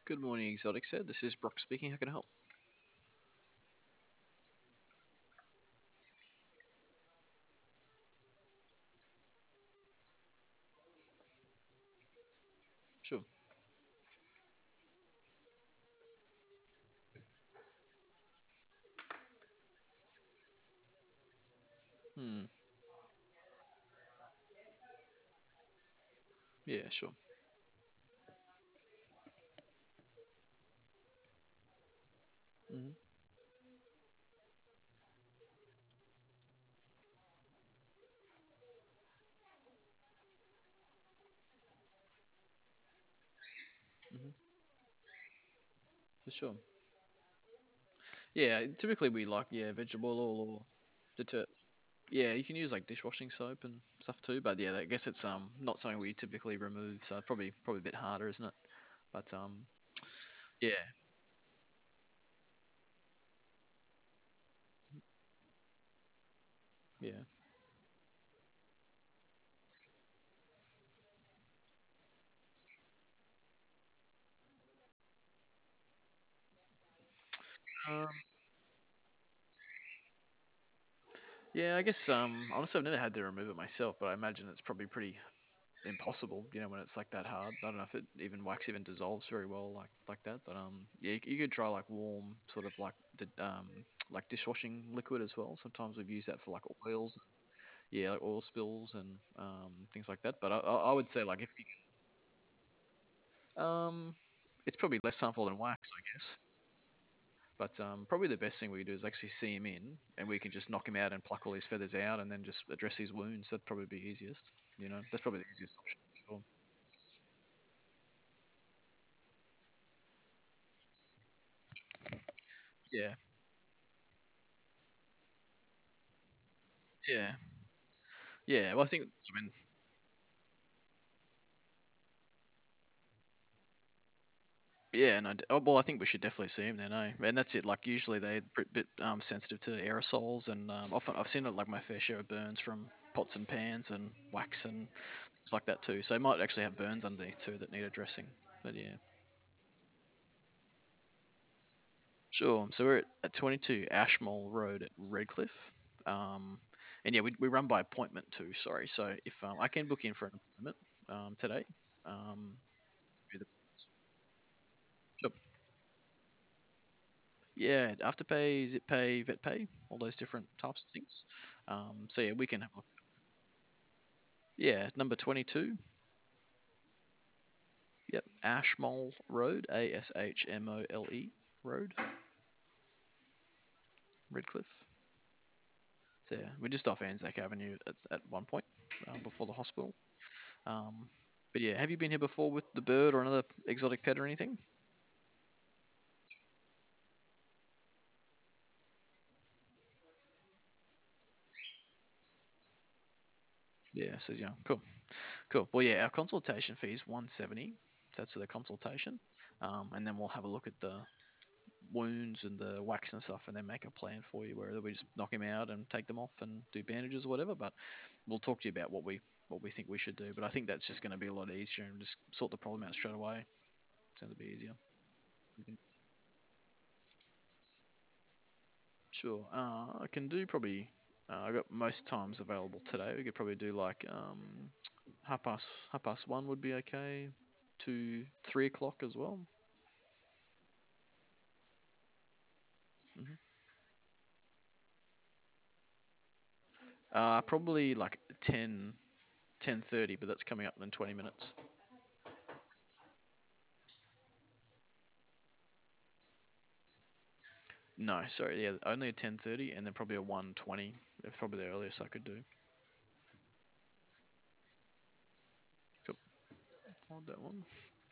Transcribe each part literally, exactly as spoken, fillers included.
Good morning, Exotic said. This is Brock speaking. How can I help? Sure. Hmm. Yeah, sure. Hmm. Hmm. For sure. Yeah, typically we like yeah vegetable oil or deter. Yeah, you can use like dishwashing soap and stuff too. But yeah, I guess it's um not something we typically remove, so probably probably a bit harder, isn't it? But um yeah. Yeah. Um, yeah, I guess um honestly I've never had to remove it myself, but I imagine it's probably pretty impossible, you know, when it's like that hard. I don't know if it even wax even dissolves very well like like that, but um, yeah, you, you could try like warm, sort of like the um, like dishwashing liquid as well. Sometimes we've used that for like oils, yeah, like oil spills and um, things like that. But I, I I would say like if you um, it's probably less harmful than wax, I guess. But um, probably the best thing we do is actually see him in, and we can just knock him out and pluck all his feathers out, and then just address his wounds. That'd probably be easiest. You know, that's probably the easiest option. Sure. Yeah. Yeah. Yeah. Well, I think I mean yeah, no, d- oh, well, I think we should definitely see them then, eh? And that's it. Like usually they're a bit um, sensitive to aerosols, and um, often I've seen it like my fair share of burns from pots and pans and wax and things like that too. So it might actually have burns underneath too that need addressing. But yeah, sure. So we're at, at twenty-two Ashmole Road at Redcliffe. Um, and yeah, we, we run by appointment too. Sorry. So if um, I can book in for an appointment um, today, um, be the- sure. Yeah, Afterpay, ZipPay, VetPay, all those different types of things. Um, so yeah, we can have a look. Yeah, number twenty-two. Yep, Ashmole Road, A S H M O L E Road, Redcliffe. So yeah, we're just off Anzac Avenue at, at one point um, before the hospital. Um, but yeah, have you been here before with the bird or another exotic pet or anything? Yeah, so yeah, cool, cool. Well, yeah, our consultation fee is one seventy. That's for the consultation, um, and then we'll have a look at the wounds and the wax and stuff, and then make a plan for you. Whether we just knock him out and take them off and do bandages or whatever. But we'll talk to you about what we what we think we should do. But I think that's just going to be a lot easier and just sort the problem out straight away. Sounds a bit easier. Mhm. Sure. Uh, I can do probably. Uh, I got most times available today. We could probably do like um, half past half past one would be okay. To three o'clock as well. Hmm. Uh, probably like ten ten thirty, but that's coming up in twenty minutes. No, sorry, yeah, only a ten thirty and then probably a one twenty. If probably the earliest I could do. Cool. Hold that one.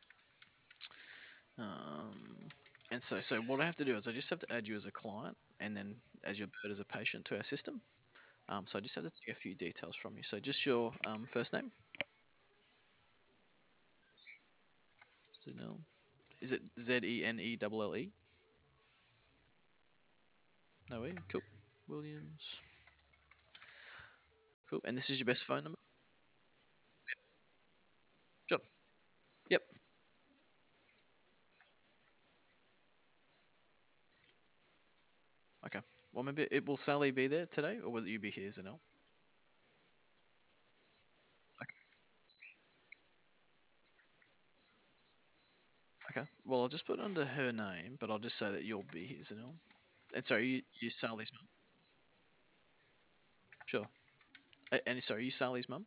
Um, and so, so what I have to do is I just have to add you as a client, and then as your bird as a patient to our system. Um, so I just have to take a few details from you. So just your um, first name. Zenel. Is it Z E N E L L E? No E. Cool. Williams. Cool. And this is your best phone number. Sure. Yep. Okay. Well, maybe it will Sally be there today, or will you be here, Zanel? Okay. Okay. Well, I'll just put it under her name, but I'll just say that you'll be here, Zanel. And sorry, you, you Sally's mum. Sure. A- And sorry, you Sally's mum.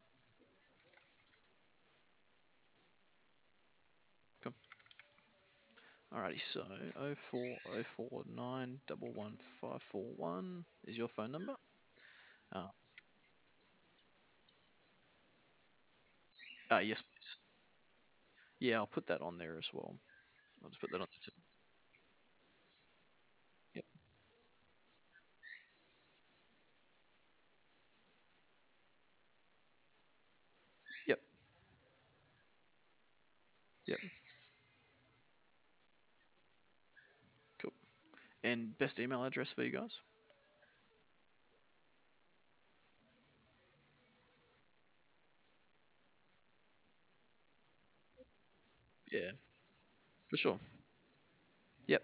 Cool. Alrighty. So oh four oh four nine double one five four one is your phone number. Uh, uh yes, please. Yeah, I'll put that on there as well. I'll just put that on the tip. Yep. Yep. Yep. Cool. And best email address for you guys? Yeah, for sure. Yep.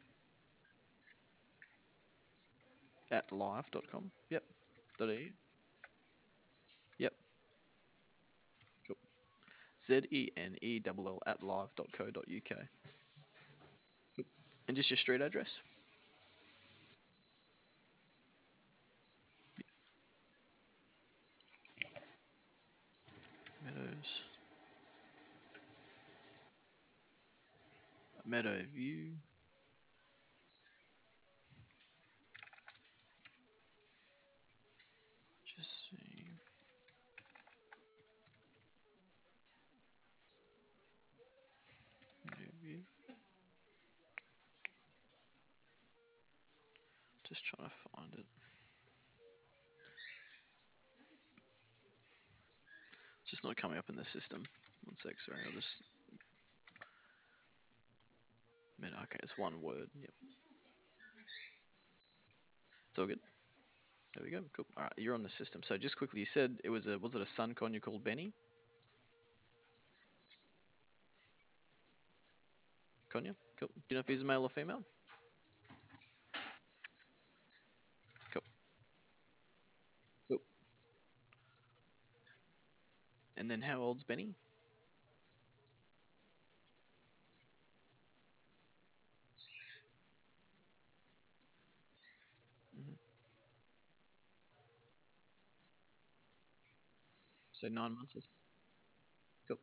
At live dot com. Yep. Dot E. Yep. Cool. Z E N E L L at live dot co dot uk. Cool. And just your street address? Meadows. Meadow View. Just see. Meadow View. Just trying to find it. It's just not coming up in the system. One sec, sorry. I'll just. Meadow. Okay, it's one word. Yep. It's all good. There we go. Cool. All right, you're on the system. So just quickly, you said it was a was it a son con you called Benny? Konya? Cool. Do you know if he's male or female? Cool. Cool. And then how old's Benny? Hmm. So nine months. Or so. Cool.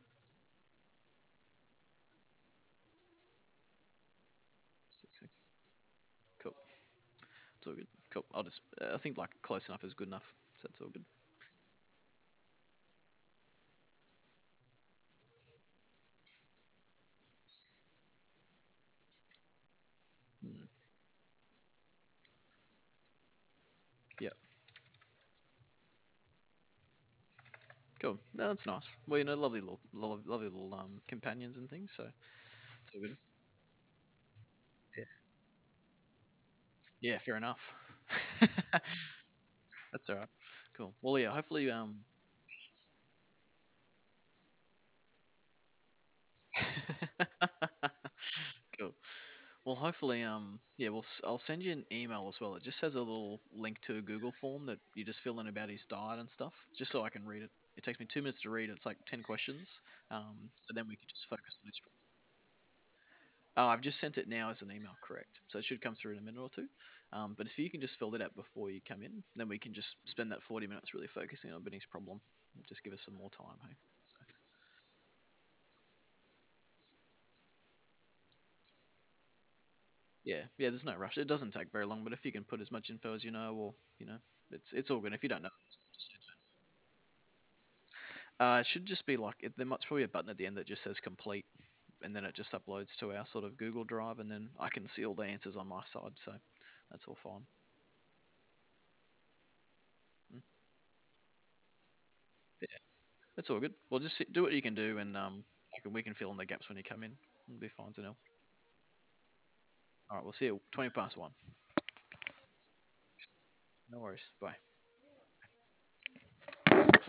Six, six. Cool. It's all good. Cool. I'll just. Uh, I think like close enough is good enough. So it's all good. Mm. Yeah. Cool. No, that's nice. Well, you know, lovely little, lovely, lovely little um companions and things. So it's all good. Yeah. Yeah. Fair enough. That's all right. Cool. Well, yeah. Hopefully, um. Cool. Well, hopefully, um, yeah, we'll, s- I'll send you an email as well. It just has a little link to a Google form that you just fill in about his diet and stuff, just so I can read it. It takes me two minutes to read. It's like ten questions. Um, so then we can just focus on his. Oh, I've just sent it now as an email, correct? So it should come through in a minute or two. Um, but if you can just fill that out before you come in, then we can just spend that forty minutes really focusing on Benny's problem. Just give us some more time, hey? So, yeah, yeah. There's no rush. It doesn't take very long, but if you can put as much info as you know, or you know, it's it's all good. If you don't know, just Uh, it should just be like it, there must probably a button at the end that just says complete, and then it just uploads to our sort of Google Drive, and then I can see all the answers on my side, so that's all fine. Mm. Yeah, that's all good. Well, just sit- do what you can do, and um, I can, we can fill in the gaps when you come in. It'll be fine to know. All right, we'll see you twenty past one. No worries. Bye.